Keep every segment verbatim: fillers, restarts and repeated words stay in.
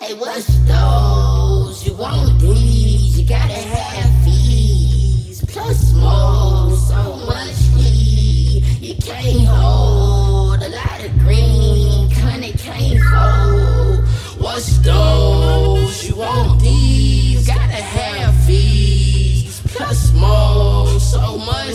Hey, what's those? You want these? You gotta have these. Plus more, so much heat. You can't hold a lot of green, kinda can't fold. What's those? You want these? Gotta have these. Plus more, so much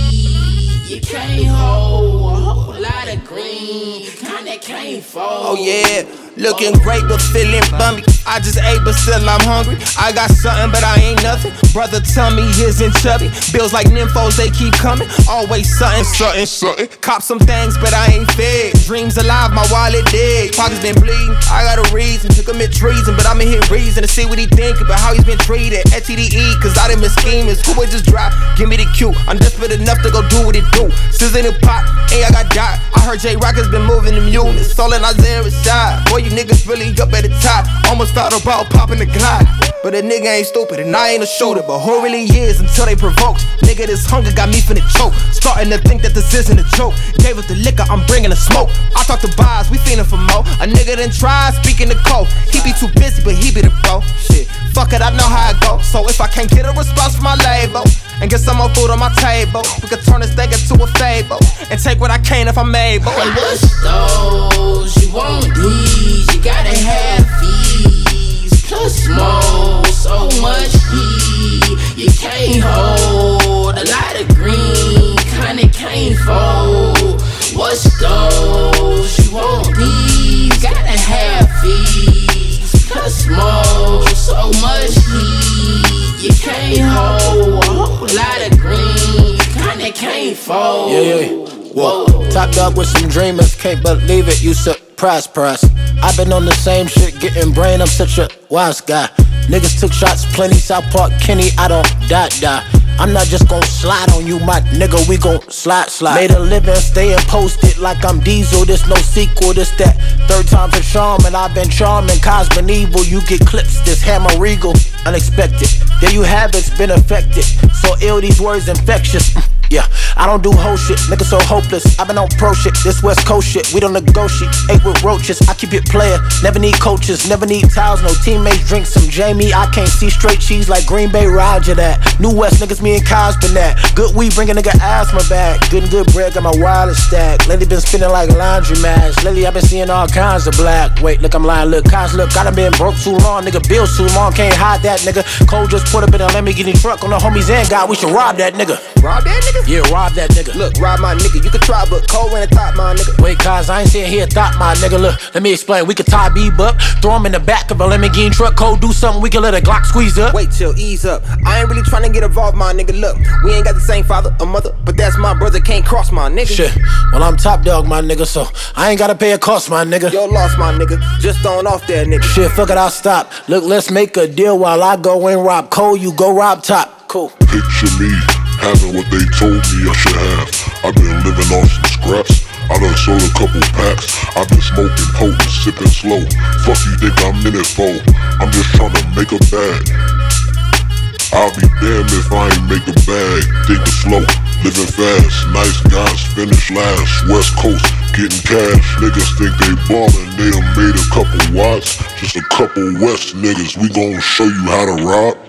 heat. You can't hold a whole lot of green, kinda can't fold. Oh yeah, looking great but feeling bummy. I just ate but still I'm hungry. I got something but I ain't nothing. Brother tell me isn't chubby. Bills like nymphos, they keep coming. Always something, something, something. Cop some things but I ain't fed. Dreams alive, my wallet dead. Pockets been bleeding, I got a reason to commit treason. But I'ma hit reason to see what he think about how he's been treated. S T D E, cause I done been schemers. Who would just drop? Give me the cue. I'm desperate enough to go do what it do. Sizzling the pot, hey I got dot. I heard J Rock has been moving them units. All in Isaiah Rashad. Boy, you niggas really up at the top. Almost thought about popping the Glide. But a nigga ain't stupid and I ain't a shooter. But who really is until they provoked? Nigga, this hunger got me finna choke. Starting to think that this isn't a joke. Gave up the liquor, I'm bringing the smoke. I talk to Boz, we feeling for more. A nigga done tried speaking to Cole. He be too busy, but he be the bro. Shit, fuck it, I know how it go. So if I can't get a response from my label and get some more food on my table, we could turn this thing into a fable and take what I can if I'm able. Hey, what's those? You want these? You gotta have these. Plus more, so much heat. You can't hold a lot of green, kinda can't fold. What's those? You want these? Gotta have these. Plus more, so much heat. You can't hold a whole lot of green, kinda can't fold. Yeah, yeah. Whoa. Top dog with some dreamers, can't believe it, you surprise, price. I've been on the same shit, getting brain, I'm such a wise guy. Niggas took shots, plenty, South Park, Kenny, I don't die, die. I'm not just gon' slide on you, my nigga, we gon' slide, slide. Made a living, staying posted like I'm Diesel, this no sequel, this that. Third time's a charm, and I've been charming, Cos been evil, you get clips, this hammer regal, unexpected. There you have it, it's been affected, so ill, these words infectious. Yeah, I don't do whole shit, nigga so hopeless. I been on pro shit, this West Coast shit. We don't negotiate, ate with roaches. I keep it player, never need coaches, never need towels, no teammates. Drink some Jamie, I can't see straight cheese like Green Bay, Roger that. New West niggas, me and Kyle's been that. Good weed, bring a nigga asthma back. Good and good bread, got my wallet stacked. Lately been spinning like laundry mats. Lately I been seeing all kinds of black. Wait, look, I'm lying, look, Kyle's look. I done been broke too long, nigga, bills too long. Can't hide that, nigga. Cole just put up in a Lamborghini truck on the homies and God, we should rob that nigga. Rob that nigga? Yeah, rob that nigga. Look, rob my nigga, you can try, but Cole ran a thought, my nigga. Wait, cuz I ain't saying he a thought, my nigga. Look, let me explain. We could tie Beeb up, throw him in the back of a Lamborghini truck. Cole do something, we can let a Glock squeeze up. Wait till ease up. I ain't really trying to get involved, my nigga. Look, we ain't got the same father or mother, but that's my brother, can't cross my nigga. Shit, well I'm top dog, my nigga, so I ain't gotta pay a cost, my nigga. Yo, lost, my nigga, just throwing off that nigga. Shit, fuck it, I'll stop. Look, let's make a deal while I go and rob Cole, you go rob Top. Cool. Picture me having what they told me I should have. I've been living off some scraps. I done sold a couple packs. I've been smoking potent, sipping slow. Fuck you think I'm in it for? I'm just trying to make a bag. I'll be damned if I ain't make a bag. Thinking slow, living fast. Nice guys finish last. West Coast, getting cash. Niggas think they ballin', they done made a couple watts. Just a couple West niggas, we gon' show you how to rob.